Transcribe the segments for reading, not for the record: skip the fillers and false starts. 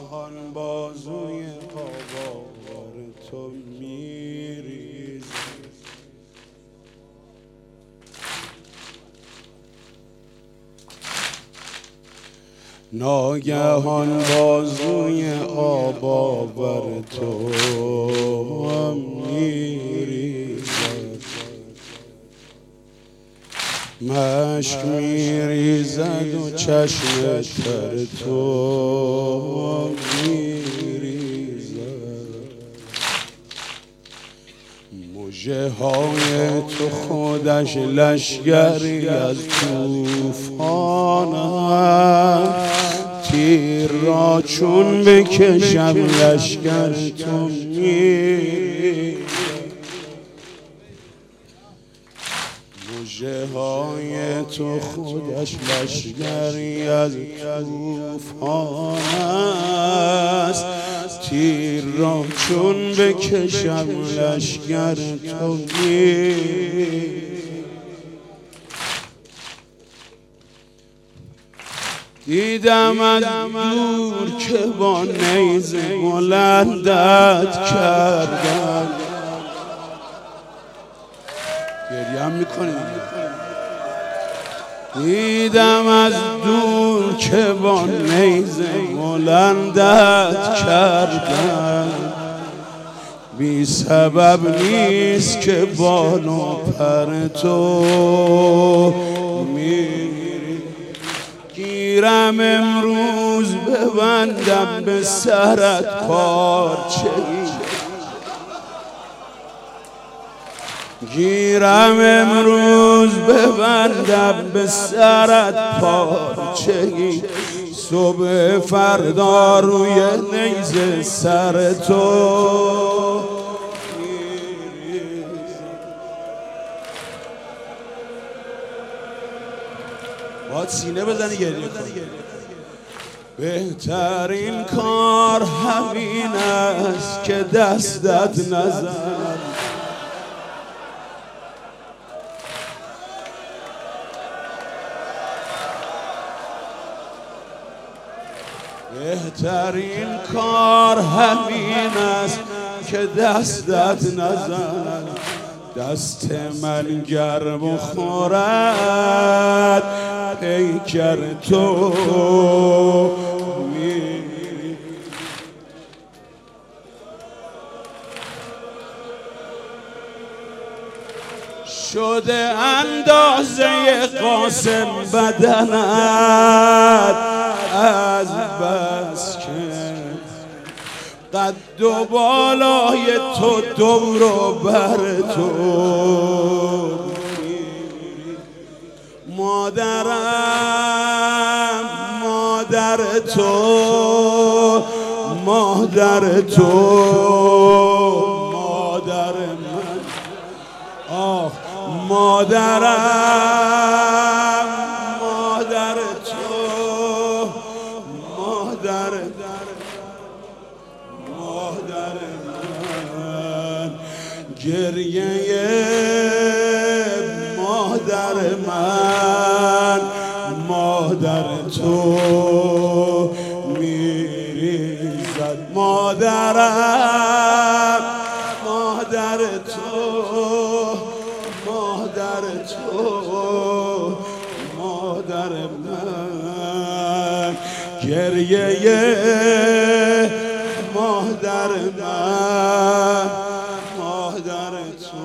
ناگهان بازوی آوار تو میریزد، ناگهان بازوی آباور تو میریزد، مشک میریزد و چشم تر تو میریزد، مژه های تو خودش لشگری از طوفان است، تیر را چون بکشم لشگر تو میریزد، مژه های تو خودش لشگری از طوفان است، تیر را چون بکشم لشگر تو میریزد، دیدم از دور که با نیزه بلندت کردم، گریه هم میکنی، دیدم از دور که با نیزه بلندت کردم، بی سبب نیست که بال و پر تو میری، گیرم امروز ببندم به سرت پارچه‌ای، گیرم امروز ببندم به سرت پارچه‌ای، صبح فردا روی نیزه سر تو باید سینه بزنی گریه کنی. بهترین کار همین است که دستت نزن، بهترین کار همین است که دستت نزن، دست من گرم خورد پیکر تو میری، شده اندازه قاسم بدنت از بس که قد و بالای تو دور و بر تو، مادرم مادر تو، مادر تو، مادر من، آه مادرم مادر تو، مادر من، گریه مادر من، مادر تو میریزد، مادرم مادر تو، مادر تو، مادر من، گریه مادر من، مادر تو،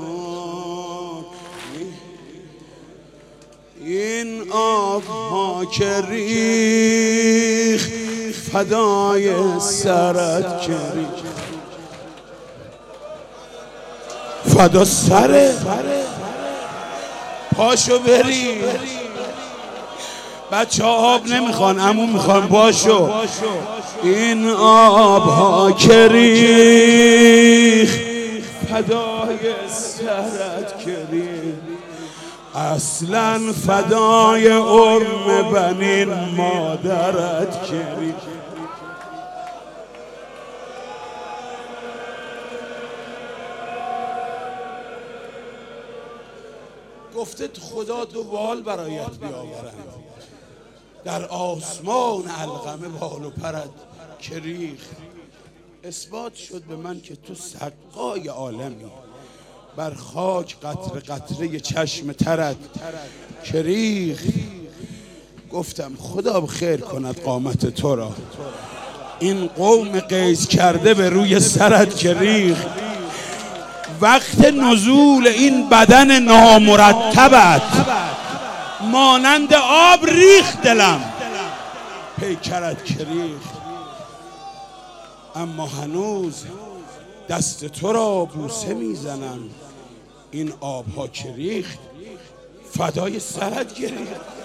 این آبها که ریخ فدای سرت که ریخ، فدا سره پاشو بری، بچه ها آب نمیخوان عمو میخوان، پاشو، این آبها که ریخ فدای سرت که ریخ، اصلا فدای ام بنین مادرت که ریخ، گفته خدا دو بال برایت بیاورم، در آسمان علقمه بال و پرد که ریخت. اثبات شد به من که تو سقای عالمی. بر خاک قطره قطره چشم ترت که ریخت. گفتم خدا خیر کند قامت تو را، این قوم قیس کرده به روی سرت که ریخت. وقت نزول این بدن نامرتبت مانند آب ریخت دلم پیکرت که ریخت. اما هنوز دست تو را بوسه میزنم، این آبها که ریخت فدای سرت گریخت.